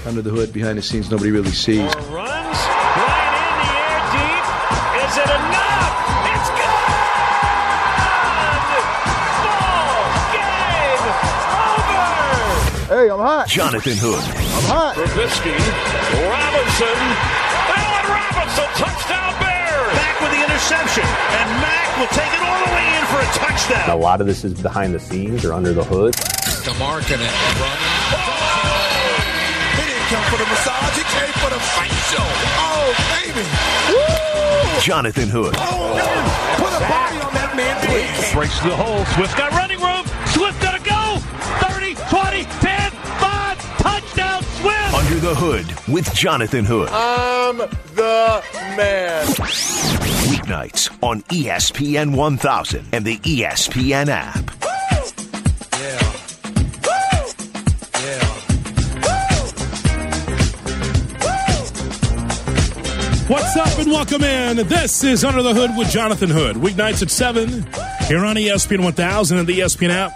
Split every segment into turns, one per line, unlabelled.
under the hood, behind the scenes, nobody really sees.
Runs, right in the air deep. Is it enough? It's good! Ball game over!
Hey, I'm hot.
Jonathan Hood.
I'm hot.
Trubisky, Robinson, Allen Robinson, touchdown Bears!
Back with the interception, and Mack will take it all the way in for a touchdown.
A lot of this is behind the scenes or under the hood.
DeMarcus running. He didn't come for the massage, he came for the facial. Oh, baby. Woo!
Jonathan Hood.
Oh, man. Put a body on that man, please.
Breaks the hole. Swift got running room. Swift got to go. 30, 20, 10, 5. Touchdown, Swift.
Under the Hood with Jonathan Hood.
I'm the man.
Weeknights on ESPN 1000 and the ESPN app.
What's up and welcome in. This is Under the Hood with Jonathan Hood. Weeknights at 7 here on ESPN 1000 and the ESPN app.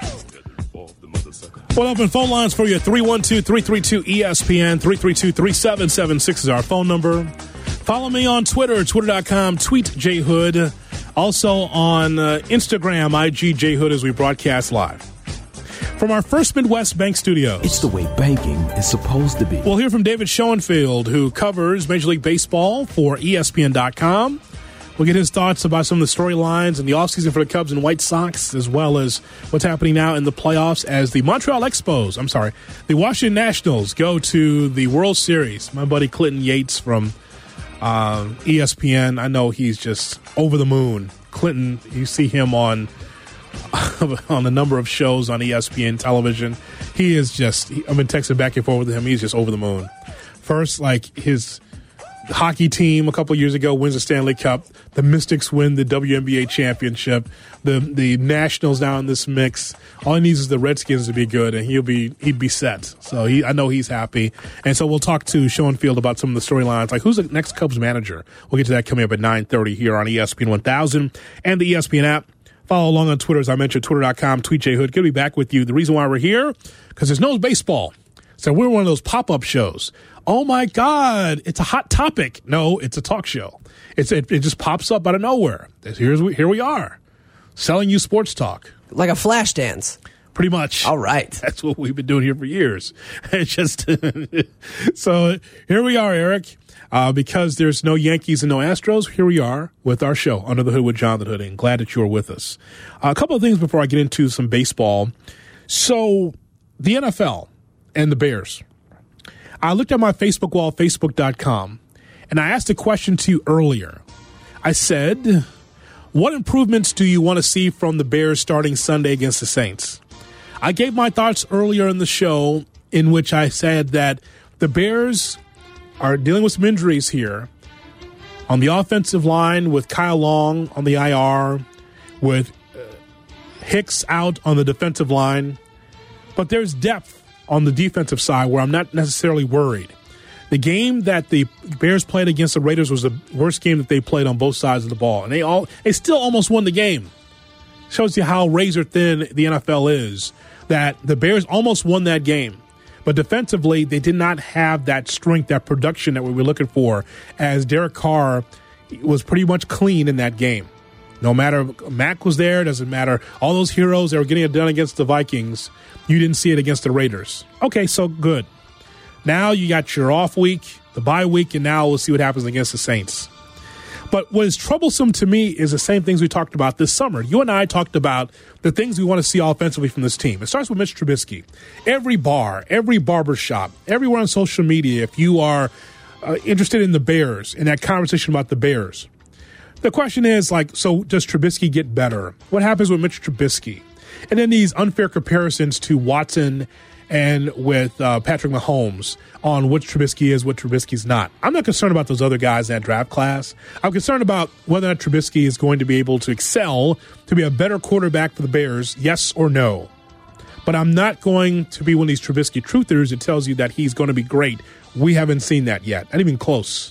We'll open phone lines for you. 312-332-ESPN. 332-3776 is our phone number. Follow me on Twitter, twitter.com, tweetjhood. Also on Instagram, IGJhood, as we broadcast live. From our First Midwest Bank Studios.
It's the way banking is supposed to be.
We'll hear from David Schoenfield, who covers Major League Baseball for ESPN.com. We'll get his thoughts about some of the storylines in the offseason for the Cubs and White Sox, as well as what's happening now in the playoffs as the the Washington Nationals go to the World Series. My buddy Clinton Yates from ESPN, I know he's just over the moon. Clinton, you see him on a number of shows on ESPN television. He is just, I've been texting back and forth with him. He's just over the moon. First, like his hockey team a couple years ago wins the Stanley Cup. The Mystics win the WNBA championship. The Nationals now in this mix. All he needs is the Redskins to be good, and he'd be set. So I know he's happy. And so we'll talk to Schoenfield about some of the storylines, like who's the next Cubs manager. We'll get to that coming up at 9:30 here on ESPN 1000 and the ESPN app. Follow along on Twitter, as I mentioned, twitter.com, tweetjhood. Good to be back with you. The reason why we're here, because there's no baseball. So we're one of those pop-up shows. Oh, my God, it's a hot topic. No, it's a talk show. It just pops up out of nowhere. Here we are, selling you sports talk.
Like a flash dance.
Pretty much.
All right.
That's what we've been doing here for years. It's just so here we are, Eric. Because there's no Yankees and no Astros, here we are with our show, Under the Hood with Jonathan Hood, and glad that you're with us. A couple of things before I get into some baseball. So the NFL and the Bears. I looked at my Facebook wall, facebook.com, and I asked a question to you earlier. I said, what improvements do you want to see from the Bears starting Sunday against the Saints? I gave my thoughts earlier in the show in which I said that the Bears are dealing with some injuries here on the offensive line with Kyle Long on the IR, with Hicks out on the defensive line. But there's depth on the defensive side where I'm not necessarily worried. The game that the Bears played against the Raiders was the worst game that they played on both sides of the ball. And they still almost won the game. Shows you how razor thin the NFL is, that the Bears almost won that game. But defensively, they did not have that strength, that production that we were looking for, as Derek Carr was pretty much clean in that game. No matter, Mack was there, doesn't matter. All those heroes that were getting it done against the Vikings, you didn't see it against the Raiders. Okay, so good. Now you got your off week, the bye week, and now we'll see what happens against the Saints. But what is troublesome to me is the same things we talked about this summer. You and I talked about the things we want to see offensively from this team. It starts with Mitch Trubisky. Every bar, every barbershop, everywhere on social media, if you are interested in the Bears, in that conversation about the Bears, the question is, so does Trubisky get better? What happens with Mitch Trubisky? And then these unfair comparisons to Watson and with Patrick Mahomes on what Trubisky is, what Trubisky's not. I'm not concerned about those other guys in that draft class. I'm concerned about whether or not Trubisky is going to be able to excel to be a better quarterback for the Bears, yes or no. But I'm not going to be one of these Trubisky truthers that tells you that he's going to be great. We haven't seen that yet, not even close.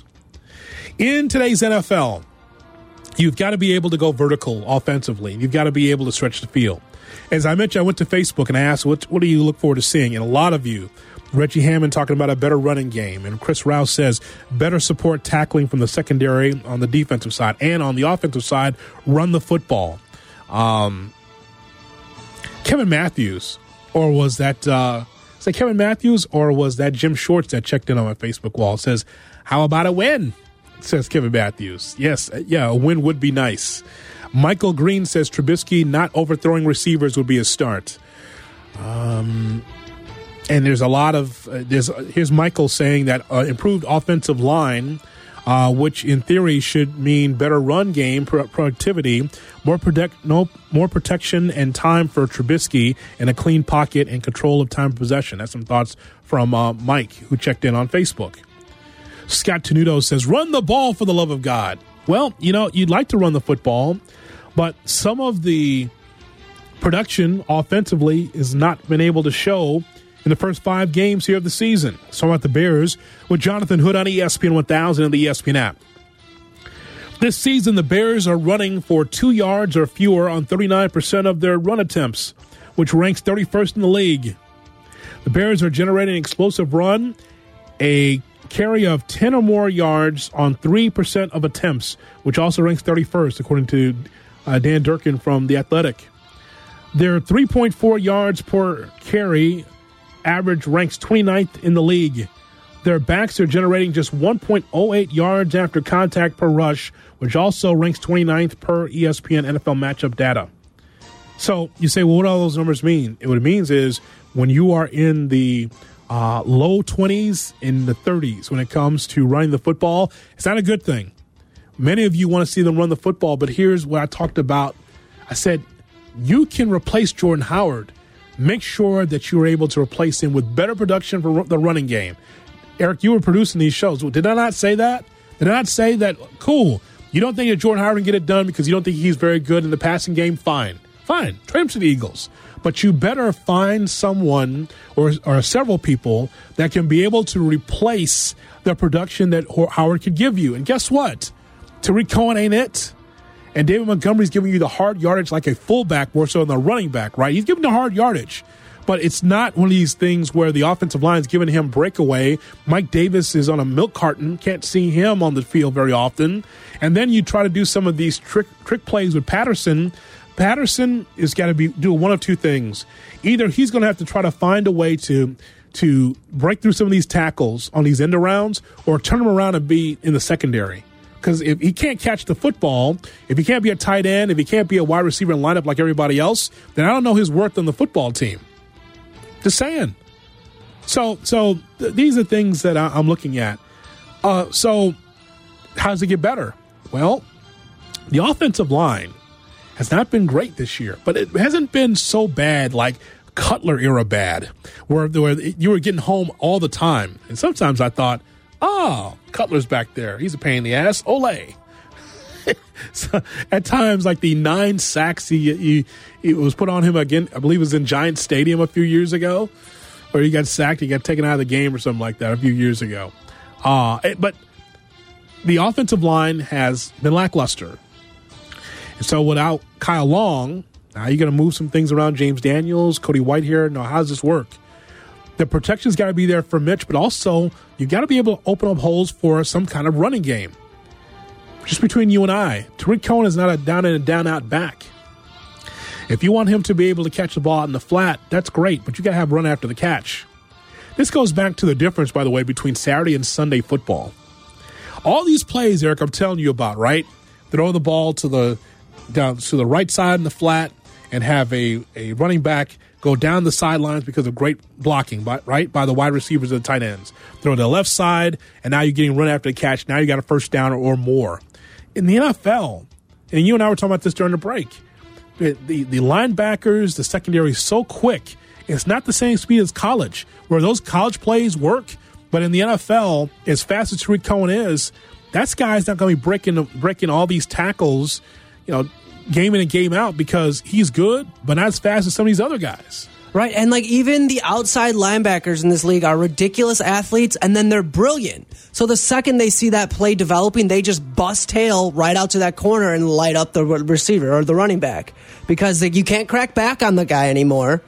In today's NFL, you've got to be able to go vertical offensively. You've got to be able to stretch the field. As I mentioned, I went to Facebook and I asked, what do you look forward to seeing? And a lot of you Reggie Hammond talking about a better running game. And Chris Rouse says better support tackling from the secondary on the defensive side. And on the offensive side, run the football. Kevin Matthews, or was that Kevin Matthews, or was that Jim Shorts that checked in on my Facebook wall? Says, how about a win? Says Kevin Matthews. Yes, yeah, a win would be nice. Michael Green says Trubisky not overthrowing receivers would be a start. And there's a lot of here's Michael saying that improved offensive line, which in theory should mean better run game productivity, more protection and time for Trubisky, and a clean pocket and control of time of possession. That's some thoughts from Mike, who checked in on Facebook. Scott Tenuto says, run the ball for the love of God. Well, you'd like to run the football, but some of the production offensively has not been able to show in the first 5 games here of the season. So about the Bears with Jonathan Hood on ESPN 1000 and the ESPN app. This season, the Bears are running for 2 yards or fewer on 39% of their run attempts, which ranks 31st in the league. The Bears are generating explosive run, a carry of 10 or more yards on 3% of attempts, which also ranks 31st, according to Dan Durkin from The Athletic. Their 3.4 yards per carry average ranks 29th in the league. Their backs are generating just 1.08 yards after contact per rush, which also ranks 29th per ESPN NFL matchup data. So you say, well, what do all those numbers mean? What it means is when you are in the low 20s, in the 30s, when it comes to running the football, it's not a good thing. Many of you want to see them run the football, but here's what I talked about. I said, you can replace Jordan Howard. Make sure that you're able to replace him with better production for the running game. Eric, you were producing these shows. Did I not say that? Did I not say that? Cool. You don't think that Jordan Howard can get it done because you don't think he's very good in the passing game? Fine. Trade him to the Eagles. But you better find someone or several people that can be able to replace the production that Howard could give you. And guess what? Tariq Cohen ain't it. And David Montgomery's giving you the hard yardage like a fullback more so than the running back, right? He's giving the hard yardage. But it's not one of these things where the offensive line is giving him breakaway. Mike Davis is on a milk carton. Can't see him on the field very often. And then you try to do some of these trick plays with Patterson. Patterson has got to be doing one of two things. Either he's going to have to try to find a way to break through some of these tackles on these end arounds, or turn them around and be in the secondary. Because if he can't catch the football, if he can't be a tight end, if he can't be a wide receiver in lineup like everybody else, then I don't know his worth on the football team. Just saying. So these are things that I'm looking at. So how does it get better? Well, the offensive line has not been great this year, but it hasn't been so bad like Cutler era bad, where you were getting home all the time. And sometimes I thought, oh, Cutler's back there. He's a pain in the ass. Ole. So at times, like the 9 sacks he was put on him again, I believe it was in Giants Stadium a few years ago, where he got sacked, he got taken out of the game or something like that a few years ago. But the offensive line has been lackluster. And so without Kyle Long, now you're going to move some things around. James Daniels, Cody Whitehair. Now, how does this work? The protection's got to be there for Mitch, but also you've got to be able to open up holes for some kind of running game. Just between you and I, Tariq Cohen is not a down and down out back. If you want him to be able to catch the ball out in the flat, that's great, but you got to have run after the catch. This goes back to the difference, by the way, between Saturday and Sunday football. All these plays, Eric, I'm telling you about, right? Throw the ball down to the right side in the flat and have a running back go down the sidelines because of great blocking, by the wide receivers and the tight ends. Throw to the left side, and now you're getting run after the catch. Now you got a first down or more. In the NFL, and you and I were talking about this during the break, the linebackers, the secondary is so quick. It's not the same speed as college, where those college plays work. But in the NFL, as fast as Tariq Cohen is, that guy's not going to be breaking all these tackles, game in and game out, because he's good, but not as fast as some of these other guys.
Right, and even the outside linebackers in this league are ridiculous athletes, and then they're brilliant. So the second they see that play developing, they just bust tail right out to that corner and light up the receiver or the running back, because you can't crack back on the guy anymore.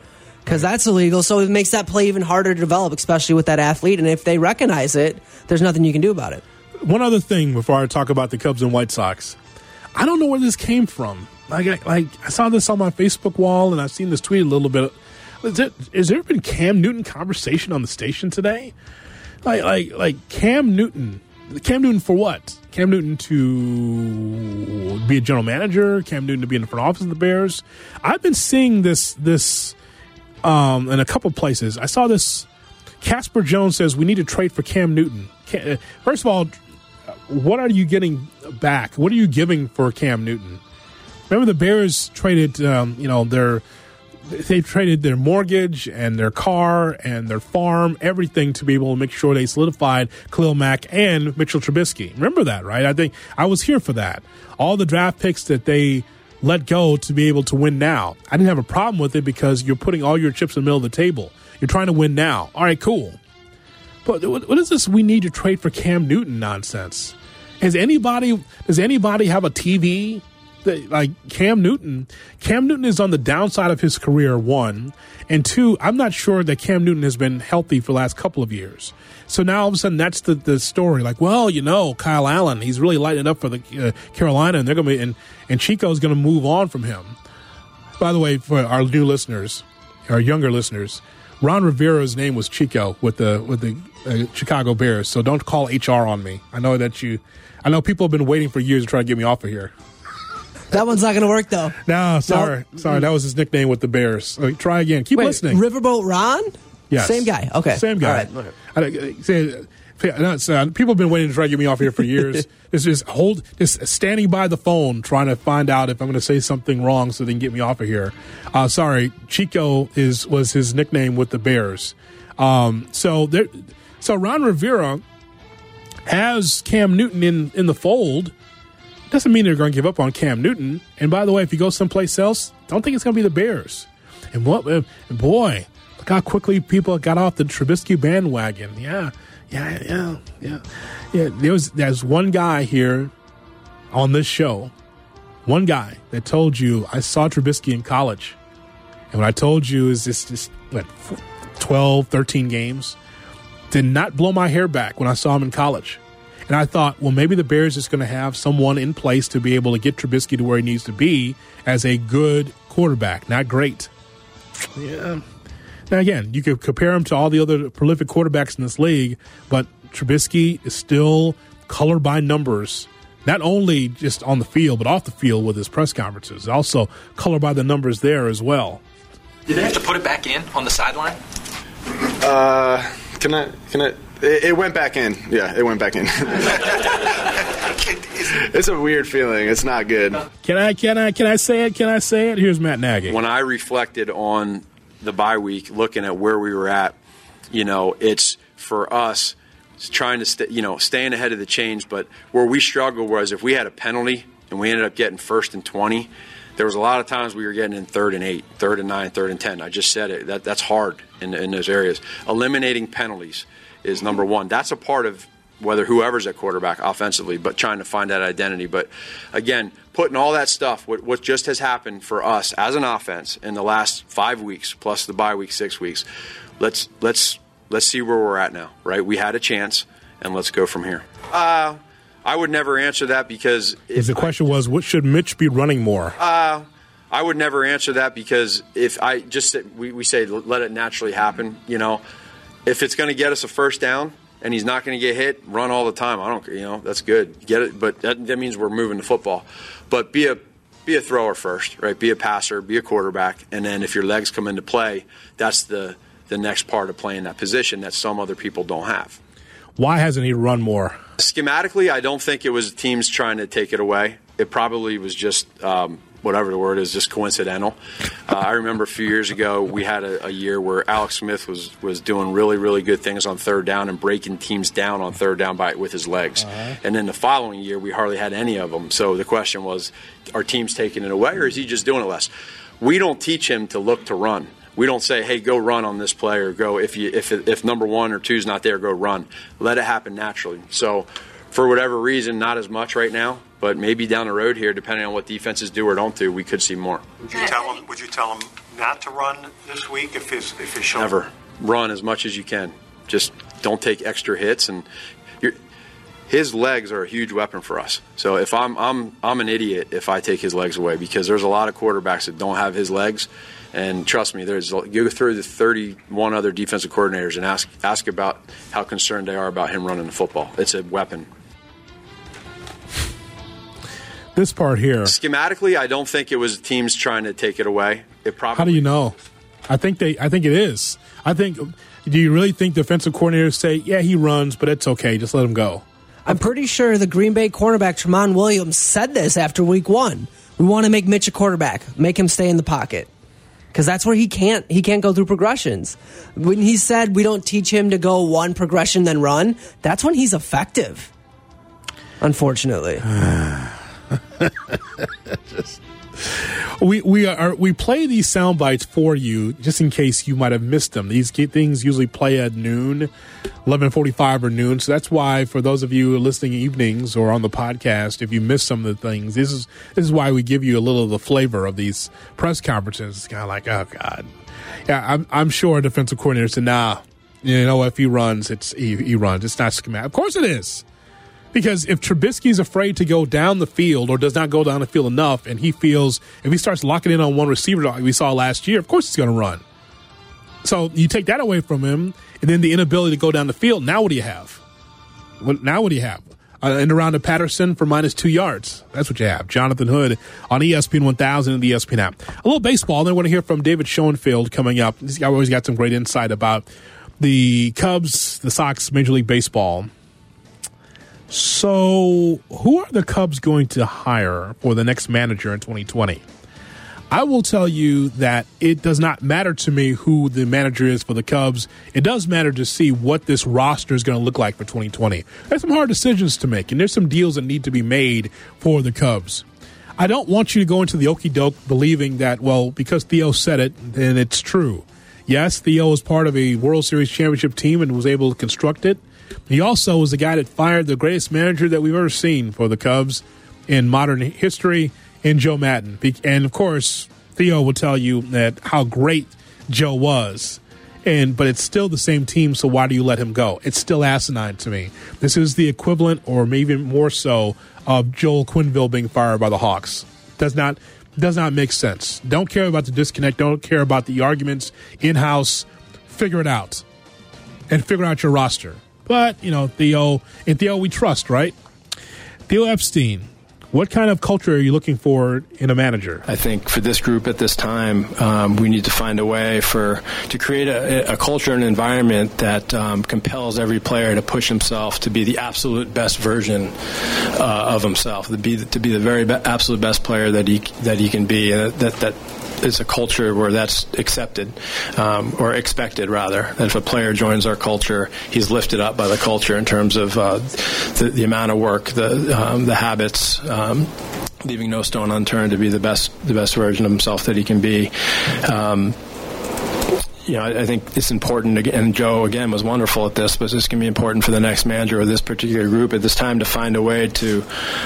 because that's illegal. So it makes that play even harder to develop, especially with that athlete. And if they recognize it, there's nothing you can do about it.
One other thing before I talk about the Cubs and White Sox. I don't know where this came from. I saw this on my Facebook wall, and I've seen this tweet a little bit. Has there been Cam Newton conversation on the station today? Like Cam Newton. Cam Newton for what? Cam Newton to be a general manager? Cam Newton to be in the front office of the Bears? I've been seeing this in a couple places. I saw this. Casper Jones says we need to trade for Cam Newton. First of all, what are you getting back? What are you giving for Cam Newton? Remember the Bears traded, they traded their mortgage and their car and their farm, everything to be able to make sure they solidified Khalil Mack and Mitchell Trubisky. Remember that, right? I think I was here for that. All the draft picks that they let go to be able to win now. I didn't have a problem with it because you're putting all your chips in the middle of the table. You're trying to win now. All right, cool. But what is this we need to trade for Cam Newton nonsense? Does anybody have a TV? Like Cam Newton is on the downside of his career, one. And two, I'm not sure that Cam Newton has been healthy for the last couple of years. So now all of a sudden that's the story. Like, well, Kyle Allen, he's really lighting it up for the Carolina, and they're going to be and Chico's going to move on from him. By the way, for our new listeners, our younger listeners, Ron Rivera's name was Chico with the Chicago Bears. So don't call HR on me. I know people have been waiting for years to try to get me off of here.
That one's not going to work, though.
No, sorry. That was his nickname with the Bears. Try again. Keep listening.
Riverboat Ron?
Yes.
Same guy. Okay.
Same guy.
All right.
People have been waiting to try to get me off here for years. Just standing by the phone trying to find out if I'm going to say something wrong so they can get me off of here. Sorry, Chico was his nickname with the Bears. So Ron Rivera has Cam Newton in the fold. Doesn't mean they're going to give up on Cam Newton. And by the way, if you go someplace else, don't think it's going to be the Bears. And boy, look how quickly people got off the Trubisky bandwagon. Yeah. There's one guy here on this show, one guy that told you I saw Trubisky in college. And what I told you is this 12, 13 games. Did not blow my hair back when I saw him in college. And I thought, well, maybe the Bears is going to have someone in place to be able to get Trubisky to where he needs to be as a good quarterback. Not great. Yeah. Now, again, you could compare him to all the other prolific quarterbacks in this league, but Trubisky is still colored by numbers, not only just on the field, but off the field with his press conferences. Also colored by the numbers there as well.
Did they have to put it back in on the sideline?
Can I? It went back in. Yeah, it went back in. It's a weird feeling. It's not good.
Can I say it? Can I say it? Here's Matt Nagy.
When I reflected on the bye week, looking at where we were at, it's for us trying to staying ahead of the chains. But where we struggled was if we had a penalty and we ended up getting 1st and 20. There was a lot of times we were getting in 3rd and 8, 3rd and 9, 3rd and 10. I just said it. That's hard in those areas. Eliminating penalties is number one. That's a part of whether whoever's at quarterback offensively, but trying to find that identity. But again, putting all that stuff, what just has happened for us as an offense in the last 5 weeks plus the bye week 6 weeks, let's see where we're at now, right? We had a chance, and let's go from here. I would never answer that because
the question was, what should Mitch be running more?
I would never answer that because if I just we say let it naturally happen, if it's going to get us a first down and he's not going to get hit, run all the time. I don't, that's good. Get it, but that means we're moving the football. But be a thrower first, right? Be a passer, be a quarterback, and then if your legs come into play, that's the next part of playing that position that some other people don't have.
Why hasn't he run more?
Schematically, I don't think it was teams trying to take it away. It probably was just whatever the word is, just coincidental. I remember a few years ago we had a year where Alex Smith was doing really, really good things on 3rd down and breaking teams down on 3rd down with his legs. Uh-huh. And then the following year we hardly had any of them. So the question was, are teams taking it away or is he just doing it less? We don't teach him to look to run. We don't say, hey, go run on this play or go if number 1 or 2 is not there, go run. Let it happen naturally. So for whatever reason, not as much right now, but maybe down the road here, depending on what defenses do or don't do, we could see more.
Would you tell him not to run this week if his shoulder?
Never. Run as much as you can. Just don't take extra hits, and his legs are a huge weapon for us. So if I'm an idiot if I take his legs away, because there's a lot of quarterbacks that don't have his legs, and trust me, you go through the 31 other defensive coordinators and ask about how concerned they are about him running the football. It's a weapon.
This part here.
Schematically, I don't think it was teams trying to take it away.
How do you know? I think it is. Do you really think defensive coordinators say, yeah, he runs, but it's okay, just let him go?
I'm pretty sure the Green Bay cornerback, Tramon Williams, said this after week 1. We want to make Mitch a quarterback, make him stay in the pocket. Because that's where he can't go through progressions. When he said we don't teach him to go one progression then run, that's when he's effective. Unfortunately.
We play these sound bites for you just in case you might have missed them. These things usually play at noon, 11:45 or noon. So that's why for those of you listening evenings or on the podcast, if you miss some of the things, this is why we give you a little of the flavor of these press conferences. It's kind of like, oh God, yeah. I'm sure a defensive coordinator said, nah, you know, if he runs, he runs. It's not schematic. Of course it is. Because if Trubisky's afraid to go down the field or does not go down the field enough, and he feels if he starts locking in on one receiver like we saw last year, of course he's going to run. So you take that away from him, and then the inability to go down the field. Now what do you have? End around to Patterson for -2 yards. That's what you have. Jonathan Hood on ESPN 1000 and the ESPN app. A little baseball, and then I want to hear from David Schoenfield coming up. This guy always got some great insight about the Cubs, the Sox, Major League Baseball. So, who are the Cubs going to hire for the next manager in 2020? I will tell you that it does not matter to me who the manager is for the Cubs. It does matter to see what this roster is going to look like for 2020. There's some hard decisions to make, and there's some deals that need to be made for the Cubs. I don't want you to go into the okie doke believing that, well, because Theo said it, then it's true. Yes, Theo was part of a World Series championship team and was able to construct it. He also was the guy that fired the greatest manager that we've ever seen for the Cubs in modern history, in Joe Maddon. And, of course, Theo will tell you that how great Joe was. But it's still the same team, so why do you let him go? It's still asinine to me. This is the equivalent, or maybe even more so, of Joel Quenneville being fired by the Hawks. Does not make sense. Don't care about the disconnect. Don't care about the arguments in-house. Figure it out. And figure out your roster. But, Theo we trust, right? Theo Epstein, what kind of culture are you looking for in a manager?
I think for this group at this time, we need to find a way to create a culture and environment that compels every player to push himself to be the absolute best version of himself, to be the very absolute best player that he can be. That is a culture where that's accepted, or expected, rather. That if a player joins our culture, he's lifted up by the culture in terms of the amount of work, the habits, leaving no stone unturned to be the best version of himself that he can be. I think it's important, and Joe, again, was wonderful at this, but it's going to be important for the next manager of this particular group at this time to find a way to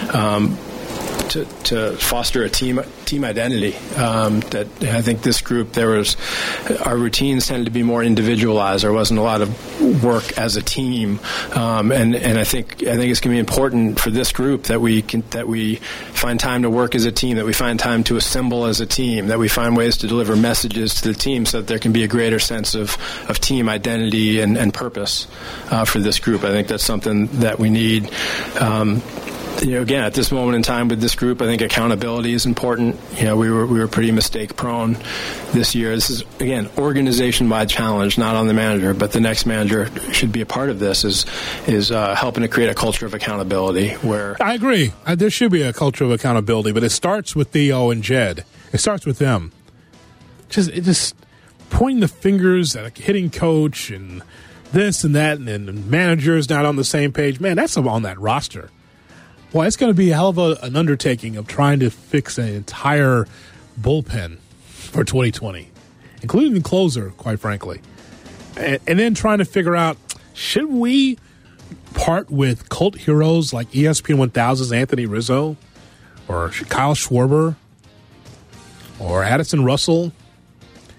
foster a team identity. That I think this group, our routines tended to be more individualized. There wasn't a lot of work as a team, and I think it's going to be important for this group that we find time to work as a team, that we find time to assemble as a team, that we find ways to deliver messages to the team so that there can be a greater sense of team identity and purpose for this group. I think that's something that we need. Again, at this moment in time with this group, I think accountability is important. We were pretty mistake prone this year. This is, again, organization-wide challenge, not on the manager, but the next manager should be a part of this, is helping to create a culture of accountability where...
I agree. There should be a culture of accountability, but it starts with Theo and Jed. It starts with them. Just pointing the fingers at a hitting coach and this and that, and managers not on the same page. Man, that's on that roster. Well, it's going to be a hell of an undertaking of trying to fix an entire bullpen for 2020, including the closer, quite frankly. And then trying to figure out, should we part with cult heroes like ESPN 1000's Anthony Rizzo or Kyle Schwarber or Addison Russell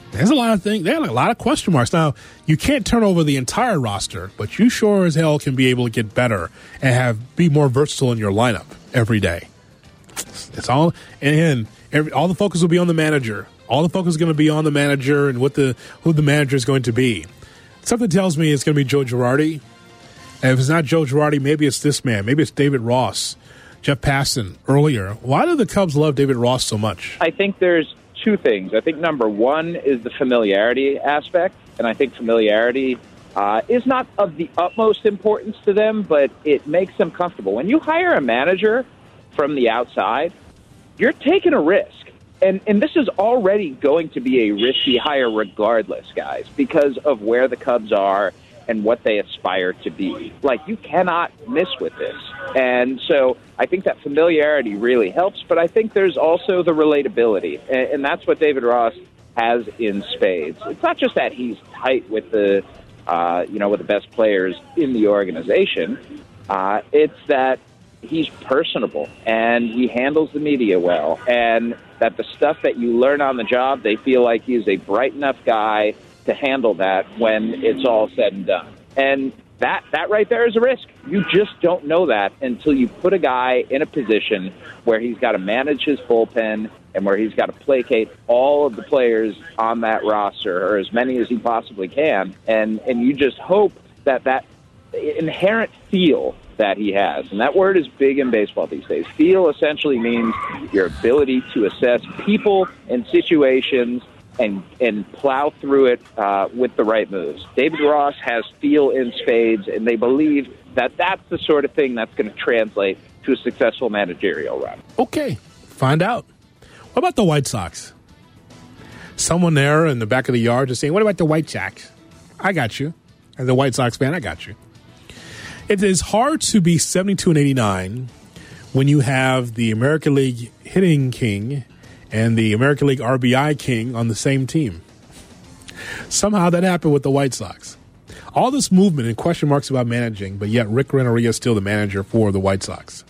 There's a lot of things. They have a lot of question marks. Now, you can't turn over the entire roster, but you sure as hell can be able to get better and be more versatile in your lineup every day. It's all, and all the focus will be on the manager. All the focus is going to be on the manager and who the manager is going to be. Something tells me it's going to be Joe Girardi. And if it's not Joe Girardi, maybe it's this man. Maybe it's David Ross, Jeff Passan earlier. Why do the Cubs love David Ross so much?
I think there's two things. I think number one is the familiarity aspect, and I think familiarity is not of the utmost importance to them, but it makes them comfortable. When you hire a manager from the outside, you're taking a risk. And this is already going to be a risky hire regardless, guys, because of where the Cubs are and what they aspire to be. Like, you cannot miss with this. And so I think that familiarity really helps, but I think there's also the relatability, and that's what David Ross has in spades. It's not just that he's tight with the with the best players in the organization. It's that he's personable and he handles the media well, and that the stuff that you learn on the job, they feel like he's a bright enough guy to handle that when it's all said and done. And that right there is a risk. You just don't know that until you put a guy in a position where he's got to manage his bullpen and where he's got to placate all of the players on that roster, or as many as he possibly can. And you just hope that inherent feel that he has, and that word is big in baseball these days. Feel essentially means your ability to assess people and situations and plow through it with the right moves. David Ross has feel in spades, and they believe that that's the sort of thing that's going to translate to a successful managerial run.
Okay, find out. What about the White Sox? Someone there in the back of the yard just saying, what about the White Sox? I got you. As a White Sox fan, I got you. It is hard to be 72-89 when you have the American League hitting king and the American League RBI king on the same team. Somehow that happened with the White Sox. All this movement and question marks about managing, but yet Rick Renteria is still the manager for the White Sox.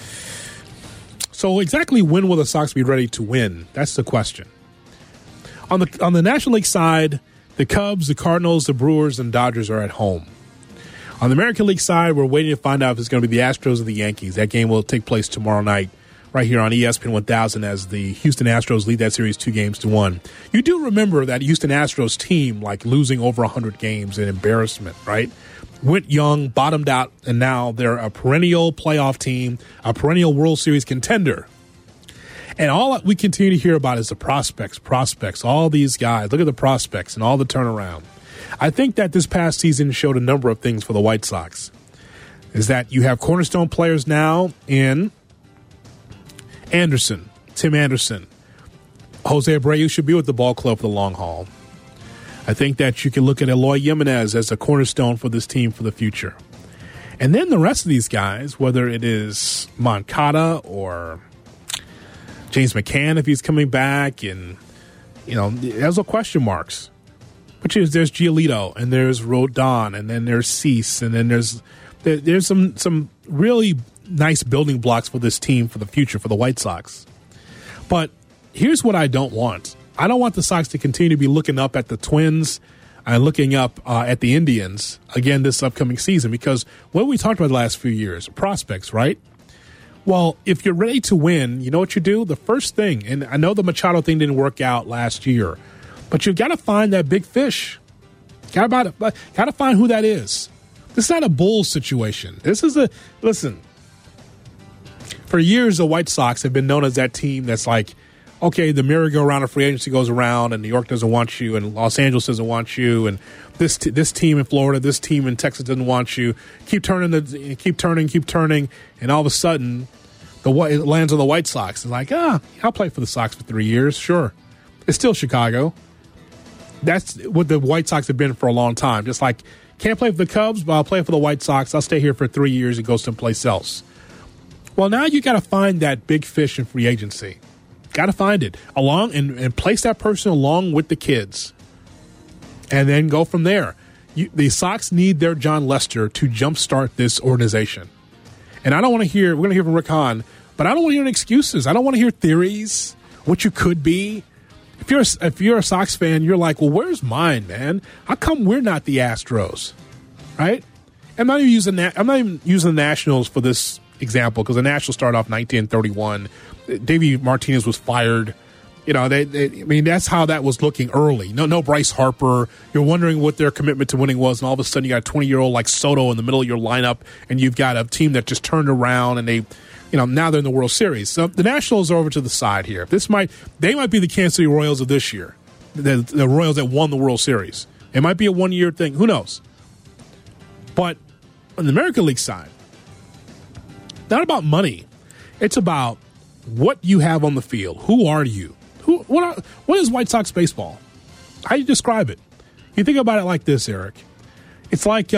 So exactly when will the Sox be ready to win? That's the question. On the National League side, the Cubs, the Cardinals, the Brewers, and Dodgers are at home. On the American League side, we're waiting to find out if it's going to be the Astros or the Yankees. That game will take place tomorrow night right here on ESPN 1000 as the Houston Astros lead that series 2-1. You do remember that Houston Astros team, like losing over 100 games, an embarrassment, right? Went young, bottomed out, and now they're a perennial playoff team, a perennial World Series contender. And all we continue to hear about is the prospects, all these guys. Look at the prospects and all the turnaround. I think that this past season showed a number of things for the White Sox. Is that you have cornerstone players now in Anderson, Tim Anderson. Jose Abreu should be with the ball club for the long haul. I think that you can look at Eloy Jimenez as a cornerstone for this team for the future. And then the rest of these guys, whether it is Moncada or James McCann if he's coming back, and, there's no question marks. Which is there's Giolito, and there's Rodon, and then there's Cease, and then there's some really nice building blocks for this team for the future for the White Sox. But here's what I don't want. I don't want the Sox to continue to be looking up at the Twins and looking up at the Indians again this upcoming season, because what we talked about the last few years, prospects, right? Well, if you're ready to win, you know what you do? The first thing, and I know the Machado thing didn't work out last year, but you've got to find that big fish. Got to find who that is. This is not a Bulls situation. This is listen, for years the White Sox have been known as that team that's like, okay, the merry-go-round of free agency goes around and New York doesn't want you and Los Angeles doesn't want you and this team in Florida, this team in Texas doesn't want you. Keep turning, and all of a sudden it lands on the White Sox. It's like, I'll play for the Sox for 3 years, sure. It's still Chicago. That's what the White Sox have been for a long time. Just like, can't play for the Cubs, but I'll play for the White Sox. I'll stay here for 3 years and go someplace else. Well, now you got to find that big fish in free agency. Got to find it along and place that person along with the kids, and then go from there. The Sox need their John Lester to jumpstart this organization. And I don't want to hear. We're going to hear from Rick Hahn, but I don't want to hear any excuses. I don't want to hear theories. What you could be. If you're a Sox fan, you're like, well, where's mine, man? How come we're not the Astros, right? I'm not even using the Nationals for this example because the Nationals started off 1931. Davey Martinez was fired. That's how that was looking early. No Bryce Harper. You're wondering what their commitment to winning was, and all of a sudden you got a 20-year-old like Soto in the middle of your lineup, and you've got a team that just turned around, and now they're in the World Series. So the Nationals are over to the side here. They might be the Kansas City Royals of this year, the Royals that won the World Series. It might be a one-year thing. Who knows? But on the American League side, not about money. It's about what you have on the field. Who are you? What is White Sox baseball? How do you describe it? You think about it like this, Eric. It's like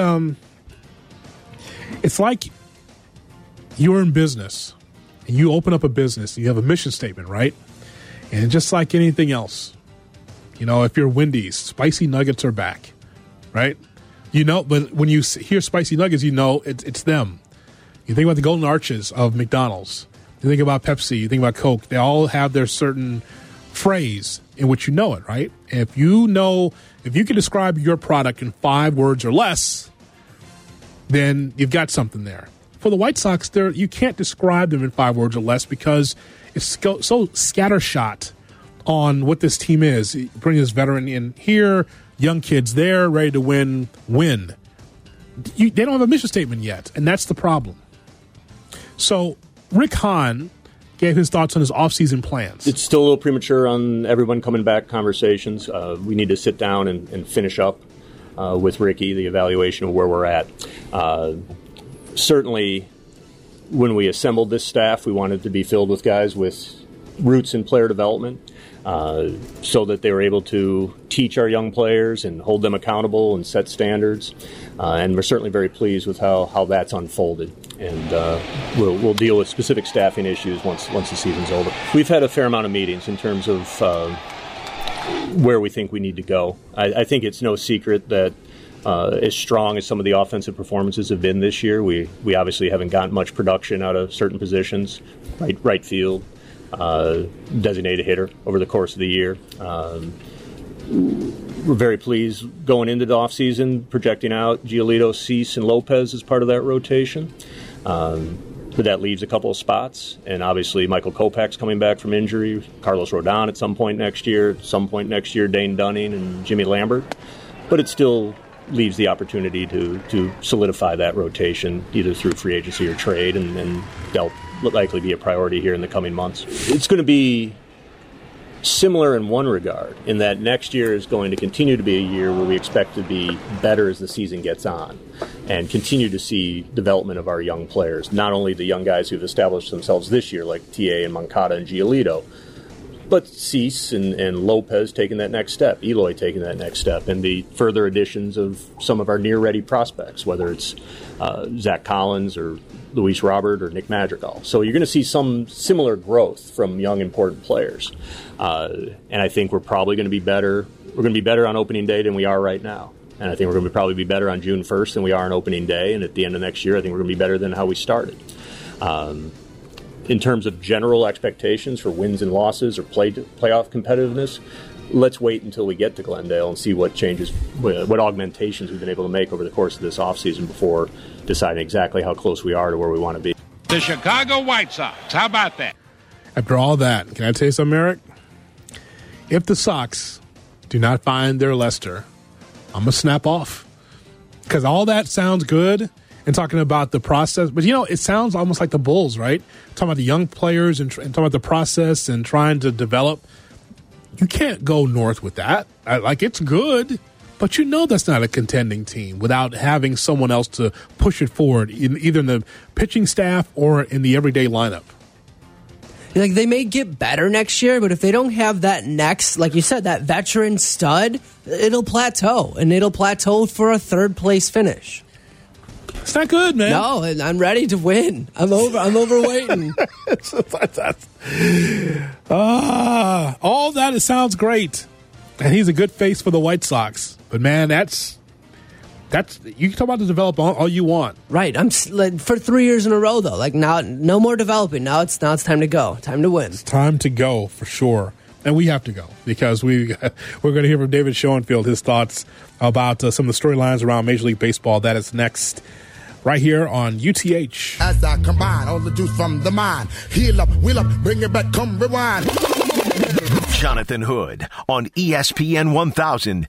you're in business and you open up a business and you have a mission statement, right? And just like anything else, if you're Wendy's, spicy nuggets are back, right? But when you hear spicy nuggets, it's them. You think about the golden arches of McDonald's. You think about Pepsi. You think about Coke. They all have their certain phrase in which you know it, right? And if you can describe your product in 5 words or less, then you've got something there. For the White Sox, you can't describe them in 5 words or less because it's so scattershot on what this team is. Bring this veteran in here, young kids there, ready to win. They don't have a mission statement yet, and that's the problem. So Rick Hahn gave his thoughts on his offseason plans.
It's still a little premature on everyone coming back conversations. We need to sit down and finish up with Ricky the evaluation of where we're at. Certainly, when we assembled this staff, we wanted to be filled with guys with roots in player development so that they were able to teach our young players and hold them accountable and set standards. And we're certainly very pleased with how that's unfolded. And we'll deal with specific staffing issues once the season's over. We've had a fair amount of meetings in terms of where we think we need to go. I think it's no secret that as strong as some of the offensive performances have been this year, we obviously haven't gotten much production out of certain positions, right field, designated hitter over the course of the year. We're very pleased going into the offseason, projecting out Giolito, Cease, and Lopez as part of that rotation. But that leaves a couple of spots, and obviously Michael Kopech's coming back from injury, Carlos Rodon at some point next year, Dane Dunning and Jimmy Lambert. But it still leaves the opportunity to solidify that rotation either through free agency or trade, and they'll likely be a priority here in the coming months. It's going to be similar in one regard, in that next year is going to continue to be a year where we expect to be better as the season gets on and continue to see development of our young players, not only the young guys who've established themselves this year like TA and Moncada and Giolito, but Cease and Lopez taking that next step, Eloy taking that next step, and the further additions of some of our near-ready prospects, whether it's Zach Collins or Luis Robert or Nick Madrigal. So you're going to see some similar growth from young, important players. And I think we're probably going to be better. We're going to be better on opening day than we are right now. And I think we're going to probably be better on June 1st than we are on opening day. And at the end of next year, I think we're going to be better than how we started. In terms of general expectations for wins and losses or playoff competitiveness, let's wait until we get to Glendale and see what changes, what augmentations we've been able to make over the course of this offseason before deciding exactly how close we are to where we want to be.
The Chicago White Sox. How about that?
After all that, can I tell you something, Eric? If the Sox do not find their Lester, I'm going to snap off. Because all that sounds good and talking about the process. But, it sounds almost like the Bulls, right? Talking about the young players and talking about the process and trying to develop. You can't go north with that. It's good, but that's not a contending team without having someone else to push it forward, either in the pitching staff or in the everyday lineup.
They may get better next year, but if they don't have that next, like you said, that veteran stud, it'll plateau, and it'll plateau for a third-place finish.
It's not good, man.
No, and I'm ready to win. I'm over waiting.
All that, it sounds great. And he's a good face for the White Sox. But, man, that's you can talk about to develop all you want.
Right. I'm for 3 years in a row, though. Now, no more developing. Now it's time to go. Time to win.
It's time to go, for sure. And we have to go because we're going to hear from David Schoenfield, his thoughts about some of the storylines around Major League Baseball. That is next right here on UTH.
As I combine all the juice from the mind, heal up, wheel up, bring it back, come rewind.
Jonathan Hood on ESPN 1000.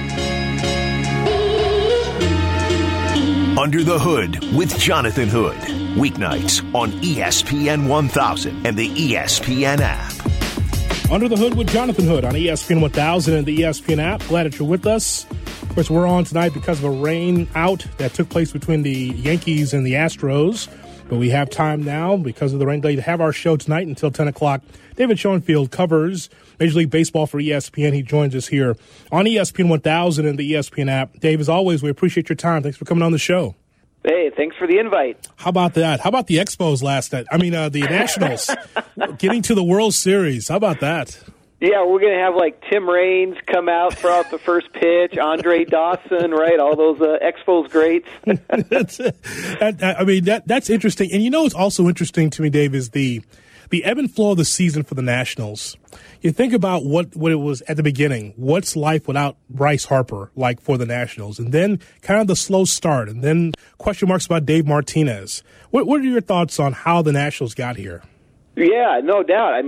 Under the Hood with Jonathan Hood. Weeknights on ESPN 1000 and the ESPN app.
Under the Hood with Jonathan Hood on ESPN 1000 and the ESPN app. Glad that you're with us. Of course, we're on tonight because of a rain out that took place between the Yankees and the Astros. But we have time now because of the rain delay to have our show tonight until 10 o'clock. David Schoenfield covers Major League Baseball for ESPN. He joins us here on ESPN 1000 and the ESPN app. Dave, as always, we appreciate your time. Thanks for coming on the show.
Hey, thanks for the invite.
How about that? How about the Expos last night? The Nationals getting to the World Series. How about that?
Yeah, we're going to have Tim Raines come out throughout the first pitch, Andre Dawson, right? All those Expos greats.
That's interesting. And it's also interesting to me, Dave, is the ebb and flow of the season for the Nationals. You think about what it was at the beginning. What's life without Bryce Harper like for the Nationals? And then kind of the slow start, and then question marks about Dave Martinez. What are your thoughts on how the Nationals got here?
Yeah, no doubt.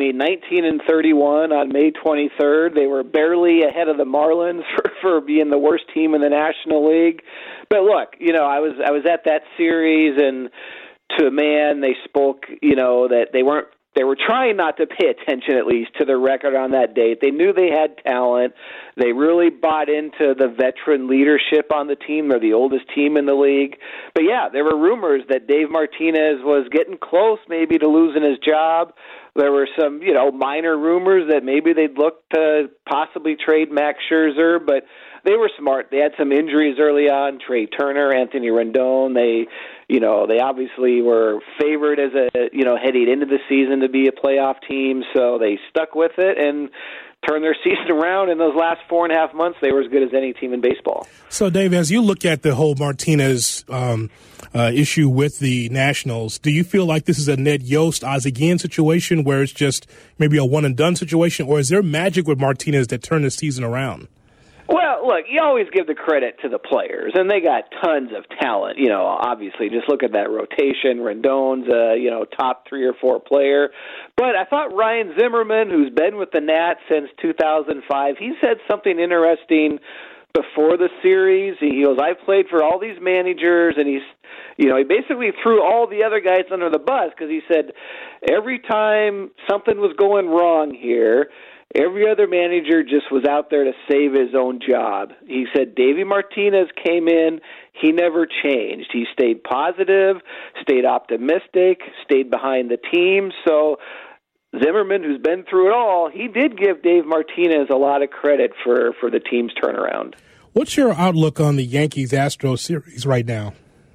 19-31 on May 23rd. They were barely ahead of the Marlins for being the worst team in the National League. But look, I was at that series, and to a man, they spoke, that they were trying not to pay attention, at least, to the record on that date. They knew they had talent. They really bought into the veteran leadership on the team. They're the oldest team in the league. But, yeah, there were rumors that Dave Martinez was getting close maybe to losing his job. There were some, minor rumors that maybe they'd look to possibly trade Max Scherzer, but they were smart. They had some injuries early on, Trey Turner, Anthony Rendon. They obviously were favored as heading into the season to be a playoff team, so they stuck with it and turned their season around. In those last 4.5 months, they were as good as any team in baseball.
So, Dave, as you look at the whole Martinez issue with the Nationals, do you feel like this is a Ned Yost, Ozzie Guillen situation where it's just maybe a one-and-done situation, or is there magic with Martinez that turned the season around?
Well, look, you always give the credit to the players, and they got tons of talent. Obviously, just look at that rotation. Rendon's a, top 3 or 4 player. But I thought Ryan Zimmerman, who's been with the Nats since 2005, he said something interesting before the series. He goes, I've played for all these managers, and he basically threw all the other guys under the bus because he said every time something was going wrong here, every other manager just was out there to save his own job. He said Davey Martinez came in, he never changed. He stayed positive, stayed optimistic, stayed behind the team. So Zimmerman, who's been through it all, he did give Dave Martinez a lot of credit for the team's turnaround.
What's your outlook on the Yankees-Astros series right now?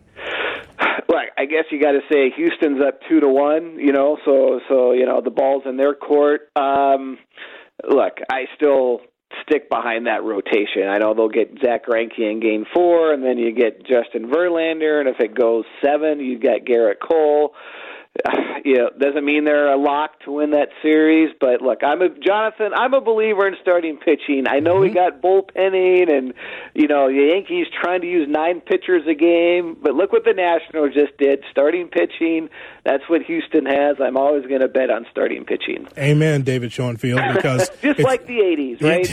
I guess you got to say Houston's up 2-1, so the ball's in their court. Look, I still stick behind that rotation. I know they'll get Zach Greinke in Game 4, and then you get Justin Verlander, and if it goes 7, you got Garrett Cole. Doesn't mean they're a lock to win that series, but look, I'm a believer in starting pitching. I know we got bullpenning, and the Yankees trying to use 9 pitchers a game, but look what the Nationals just did. Starting pitching, that's what Houston has. I'm always going to bet on starting pitching.
Amen, David Schoenfield, because
just like the 80s, right?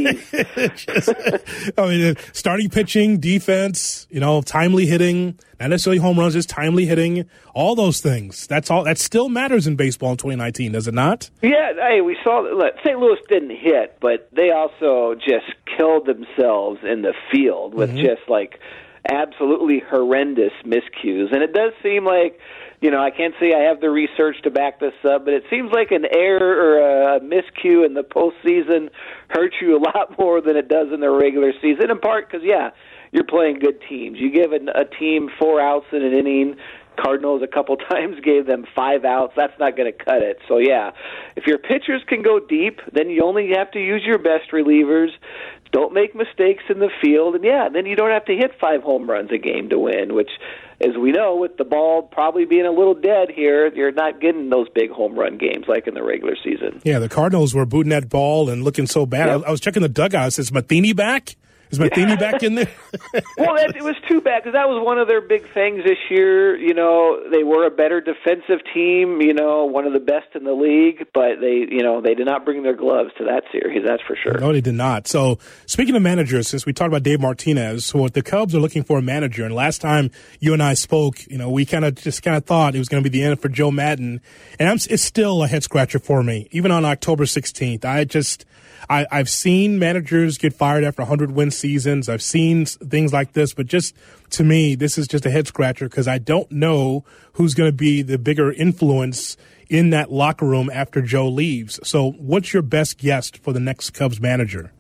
90s. Starting pitching, defense, timely hitting, not necessarily home runs, just timely hitting, all those things. That still matters in baseball in 2019, does it not?
Yeah, hey, we saw that St. Louis didn't hit, but they also just killed themselves in the field with just absolutely horrendous miscues. And it does seem like, I can't say I have the research to back this up, but it seems like an error or a miscue in the postseason hurts you a lot more than it does in the regular season, in part because, you're playing good teams. You give a team 4 outs in an inning. Cardinals a couple times gave them 5 outs. That's not going to cut it. So, if your pitchers can go deep, then you only have to use your best relievers. Don't make mistakes in the field. And, then you don't have to hit 5 home runs a game to win, which as we know, with the ball probably being a little dead here, you're not getting those big home run games like in the regular season.
Yeah, the Cardinals were booting that ball and looking so bad.
Yep.
I was checking the dugout. Is Matheny back? Is Matheny back in there?
Well, it was too bad because that was one of their big things this year. You know, they were a better defensive team, you know, one of the best in the league, but they did not bring their gloves to that series, that's for sure.
No, they did not. So, speaking of managers, since we talked about Dave Martinez, so the Cubs are looking for a manager, and last time you and I spoke, you know, we kind of thought it was going to be the end for Joe Maddon, and it's still a head-scratcher for me. Even on October 16th, I've seen managers get fired after 100-win seasons. I've seen things like this, but just to me, this is just a head-scratcher because I don't know who's going to be the bigger influence in that locker room after Joe leaves. So what's your best guess for the next Cubs manager?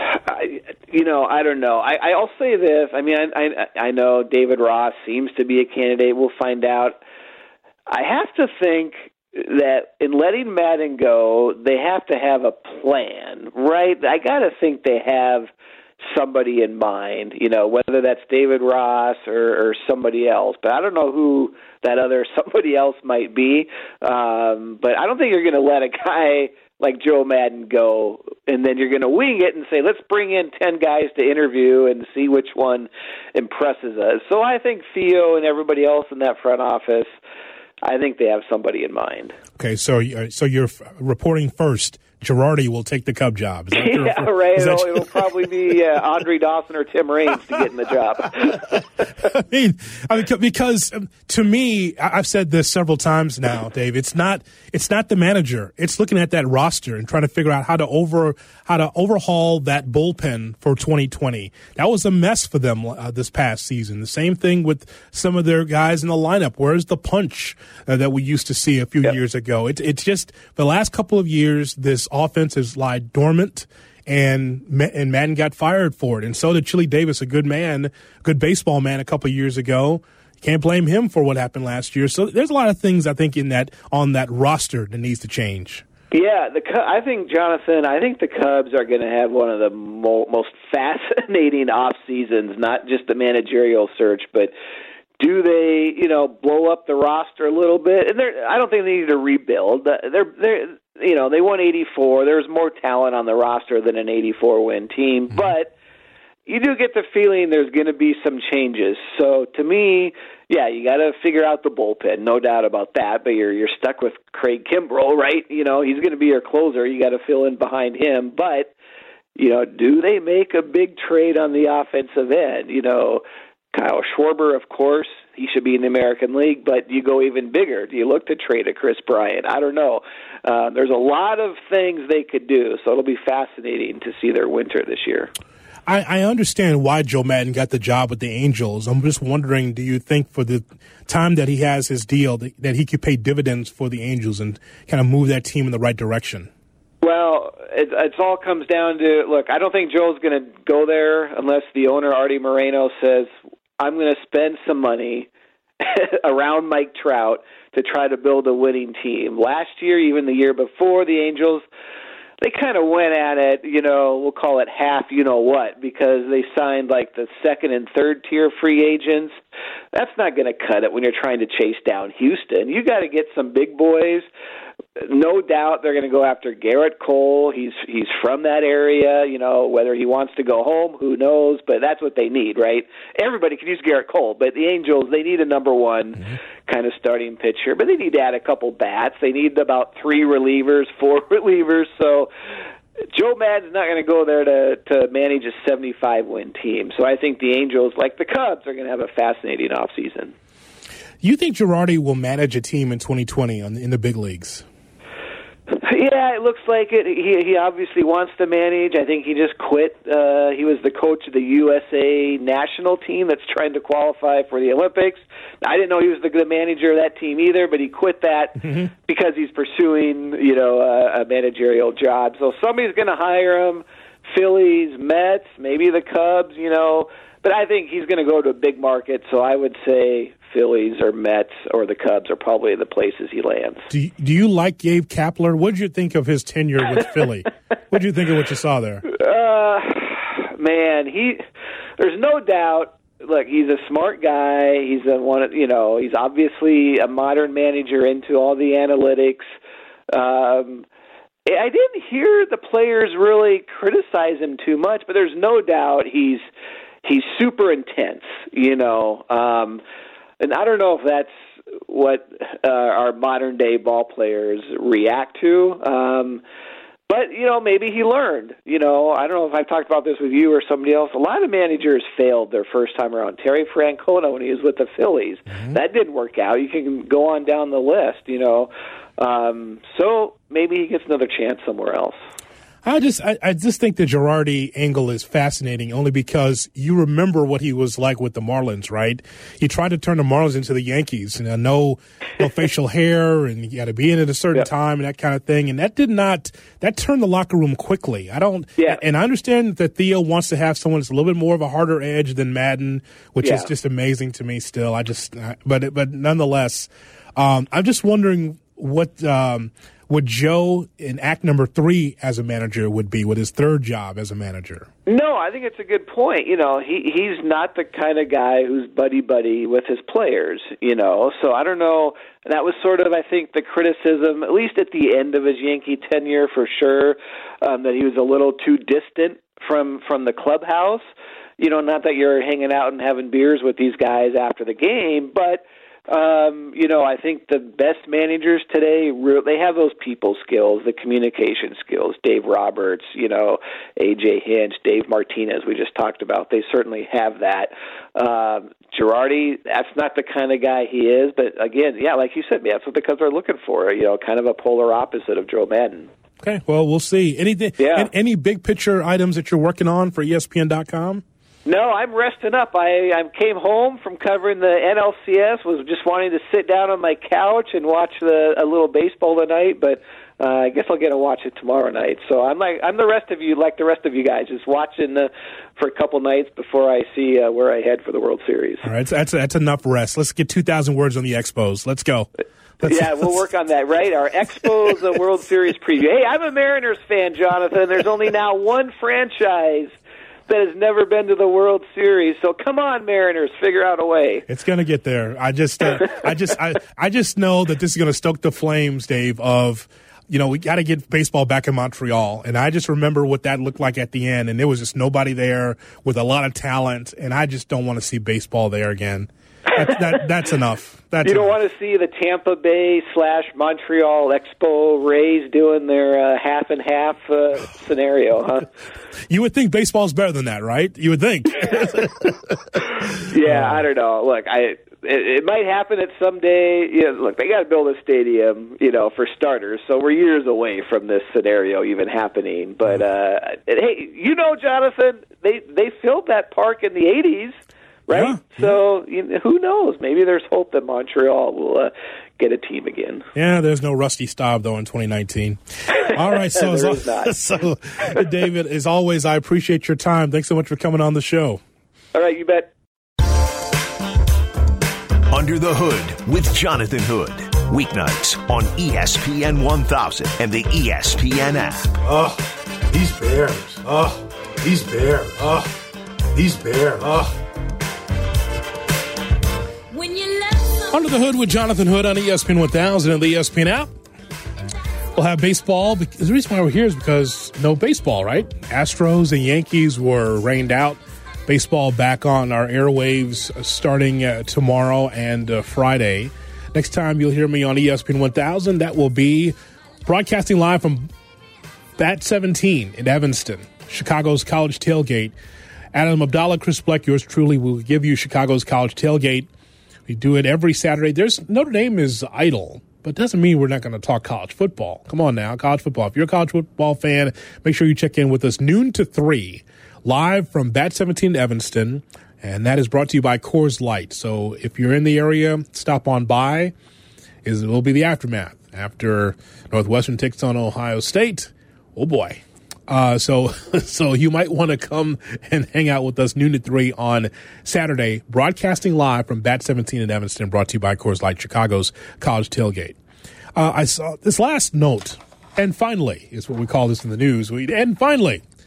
I don't know. I'll say this. I mean, I know David Ross seems to be a candidate. We'll find out. I have to think that in letting Maddon go, they have to have a plan, right? I got to think they have somebody in mind, you know, whether that's David Ross or somebody else. But I don't know who that other somebody else might be. But I don't think you're going to let a guy like Joe Maddon go, and then you're going to wing it and say, let's bring in 10 guys to interview and see which one impresses us. So I think Theo and everybody else in that front office, I think they have somebody in mind.
Okay, so you're reporting first. Girardi will take the Cub job. Is that
yeah, right. It'll probably be Andre Dawson or Tim Raines to get in the job.
I mean, because to me, I've said this several times now, Dave. It's not the manager. It's looking at that roster and trying to figure out how to overhaul that bullpen for 2020. That was a mess for them this past season. The same thing with some of their guys in the lineup. Where's the punch that we used to see a few years ago? It's just the last couple of years, this offense has lied dormant, and Maddon got fired for it. And so did Chili Davis, a good baseball man a couple of years ago. Can't blame him for what happened last year. So there's a lot of things I think on that roster that needs to change.
Yeah, I think the Cubs are going to have one of the most fascinating off seasons, not just the managerial search, but do they, blow up the roster a little bit? And I don't think they need to rebuild. They won 84. There's more talent on the roster than an 84-win team, but you do get the feeling there's going to be some changes. So to me, yeah, you got to figure out the bullpen, no doubt about that. But you're stuck with Craig Kimbrell, right? He's going to be your closer. You got to fill in behind him. But do they make a big trade on the offensive end? Kyle Schwarber, of course, he should be in the American League, but you go even bigger. Do you look to trade a Chris Bryant? I don't know. There's a lot of things they could do, so it'll be fascinating to see their winter this year.
I understand why Joe Maddon got the job with the Angels. I'm just wondering, do you think for the time that he has his deal that he could pay dividends for the Angels and kind of move that team in the right direction?
Well, it all comes down to, look, I don't think Joe's going to go there unless the owner, Artie Moreno, says, I'm going to spend some money around Mike Trout to try to build a winning team. Last year, even the year before, the Angels, they kind of went at it, we'll call it half you-know-what, because they signed like the second and third tier free agents. That's not going to cut it when you're trying to chase down Houston. You got to get some big boys. No doubt they're going to go after Garrett Cole. He's from that area. Whether he wants to go home, who knows? But that's what they need, right? Everybody can use Garrett Cole, but the Angels, they need a number one kind of starting pitcher. But they need to add a couple bats. They need about 4 relievers. So Joe Maddon's not going to go there to manage a 75-win team. So I think the Angels, like the Cubs, are going to have a fascinating offseason.
You think Girardi will manage a team in 2020 in the big leagues?
Yeah, it looks like it. He obviously wants to manage. I think he just quit. He was the coach of the USA national team that's trying to qualify for the Olympics. I didn't know he was the manager of that team either, but he quit that because he's pursuing, a managerial job. So somebody's going to hire him. Phillies, Mets, maybe the Cubs, But I think he's going to go to a big market, so I would say Phillies or Mets or the Cubs are probably the places he lands.
Do you like Gabe Kapler? What did you think of his tenure with Philly? What did you think of what you saw there?
Man, there's no doubt look, he's a smart guy. He's he's obviously a modern manager into all the analytics. I didn't hear the players really criticize him too much, but there's no doubt he's super intense, and I don't know if that's what our modern day ball players react to. But, maybe he learned. I don't know if I've talked about this with you or somebody else. A lot of managers failed their first time around. Terry Francona, when he was with the Phillies, that didn't work out. You can go on down the list, So maybe he gets another chance somewhere else.
I just think the Girardi angle is fascinating only because you remember what he was like with the Marlins, right? He tried to turn the Marlins into the Yankees, and no facial hair, and you got to be in at a certain time and that kind of thing. And that turned the locker room quickly. And I understand that Theo wants to have someone that's a little bit more of a harder edge than Madden, which is just amazing to me still. But nonetheless, I'm just wondering what Joe in act number 3 as a manager would be with his third job as a manager.
No, I think it's a good point. He's not the kind of guy who's buddy-buddy with his players, So I don't know. That was sort of, I think, the criticism, at least at the end of his Yankee tenure for sure, that he was a little too distant from the clubhouse. Not that you're hanging out and having beers with these guys after the game, but I think the best managers today, they have those people skills, the communication skills. Dave Roberts, A.J. Hinch, Dave Martinez, we just talked about. They certainly have that. Girardi, that's not the kind of guy he is. But again, like you said, that's what the Cubs are looking for, kind of a polar opposite of Joe Madden.
Okay, well, we'll see. Any big picture items that you're working on for ESPN.com?
No, I'm resting up. I came home from covering the NLCS, was just wanting to sit down on my couch and watch a little baseball tonight, but I guess I'll get to watch it tomorrow night. So I'm the rest of you, like the rest of you guys, just watching for a couple nights before I see where I head for the World Series.
All right, that's enough rest. Let's get 2,000 words on the Expos. Let's go.
We'll work on that, right? Our Expos World Series preview. Hey, I'm a Mariners fan, Jonathan. There's only now one franchise that has never been to the World Series. So come on, Mariners, figure out a way.
It's going to get there. I just know that this is going to stoke the flames, Dave, of, we got to get baseball back in Montreal. And I just remember what that looked like at the end. And there was just nobody there with a lot of talent. And I just don't want to see baseball there again. That's enough.
You don't want to see the Tampa Bay / Montreal Expo Rays doing their half and half scenario, huh?
You would think baseball's better than that, right? You would think.
I don't know. Look, it might happen at some day. Look, they got to build a stadium, for starters. So we're years away from this scenario even happening. But hey, Jonathan, they filled that park in the '80s. Right? Yeah. So who knows? Maybe there's hope that Montreal will get a team again.
Yeah, there's no Rusty Staub, though, in 2019. All right. So, David, as always, I appreciate your time. Thanks so much for coming on the show.
All right, you bet.
Under the Hood with Jonathan Hood. Weeknights on ESPN 1000 and the ESPN app.
Oh, these Bears. Oh, these Bears. Oh, these Bears. Oh.
Under the Hood with Jonathan Hood on ESPN 1000 and the ESPN app. We'll have baseball. The reason why we're here is because no baseball, right? Astros and Yankees were rained out. Baseball back on our airwaves starting tomorrow and Friday. Next time you'll hear me on ESPN 1000, that will be broadcasting live from Bat 17 in Evanston, Chicago's College Tailgate. Adam Abdallah, Chris Bleck, yours truly, will give you Chicago's College Tailgate. We do it every Saturday. Notre Dame is idle, but it doesn't mean we're not going to talk college football. Come on now, college football. If you're a college football fan, make sure you check in with us noon to 3, live from Bat 17 Evanston, and that is brought to you by Coors Light. So if you're in the area, stop on by. It will be the aftermath after Northwestern takes on Ohio State. Oh boy. So you might want to come and hang out with us noon to 3 on Saturday, broadcasting live from Bat 17 in Evanston, brought to you by Coors Light, Chicago's College Tailgate. I saw this last note, and finally is what we call this in the news. And finally,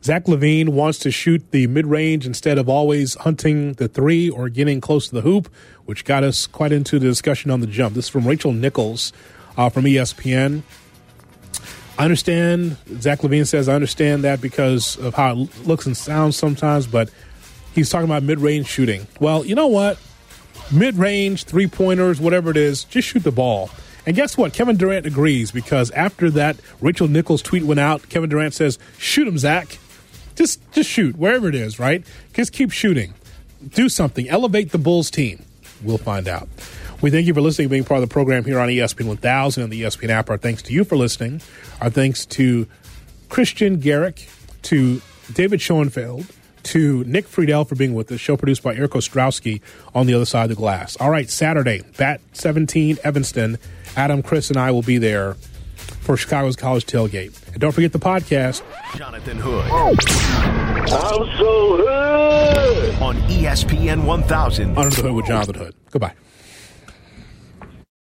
Zach LaVine wants to shoot the mid-range instead of always hunting the three or getting close to the hoop, which got us quite into the discussion on the jump. This is from Rachel Nichols from ESPN. I understand, Zach LaVine says, I understand that because of how it looks and sounds sometimes, but he's talking about mid-range shooting. Well, you know what? Mid-range, three-pointers, whatever it is, just shoot the ball. And guess what? Kevin Durant agrees because after that Rachel Nichols tweet went out, Kevin Durant says, shoot him, Zach. Just shoot, wherever it is, right? Just keep shooting. Do something. Elevate the Bulls team. We'll find out. We thank you for listening and being part of the program here on ESPN 1000 and the ESPN app. Our thanks to you for listening. Our thanks to Christian Garrick, to David Schoenfeld, to Nick Friedel for being with us. Show produced by Eric Ostrowski on the other side of the glass. All right, Saturday, Bat 17, Evanston. Adam, Chris, and I will be there for Chicago's College Tailgate. And don't forget the podcast.
Jonathan Hood.
I'm so hood.
On ESPN 1000.
Under the Hood with Jonathan Hood. Goodbye.